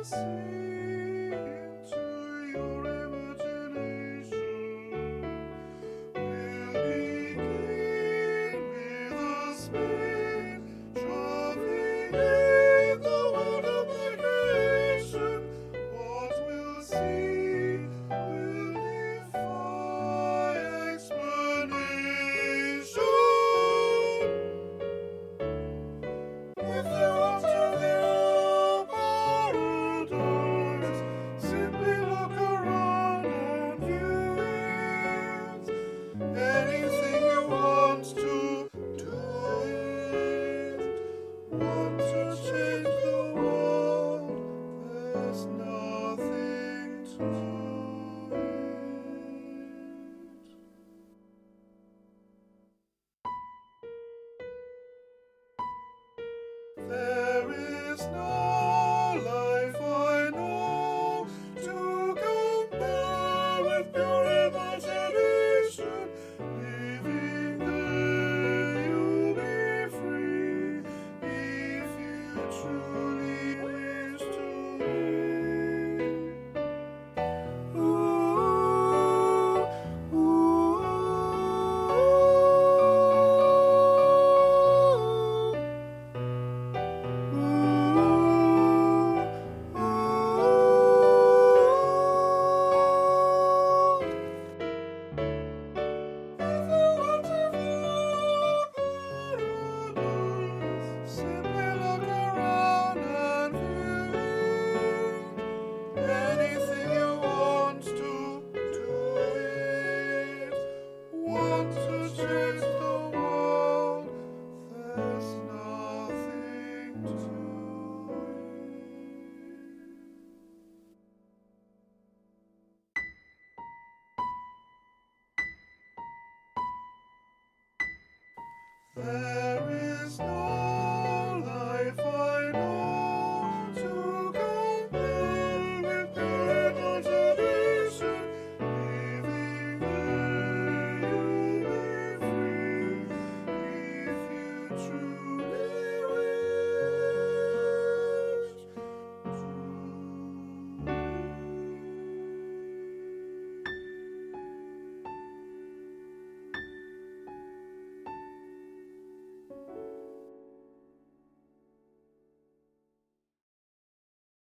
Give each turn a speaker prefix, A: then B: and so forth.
A: sing to your imagination. We'll begin with a spade, traveling in the world of my creation. What we'll see will defy explanation. If you want to view paradise, simply look around and view it. Anything you want to do it. Want to change the world, there's nothing to it. There is no life I know to compare with pure imagination. Living there, you'll be free if you truly wish to live. Ooh, simply look around and view it. Anything you want to do it. Want to change the world, there's nothing to it. There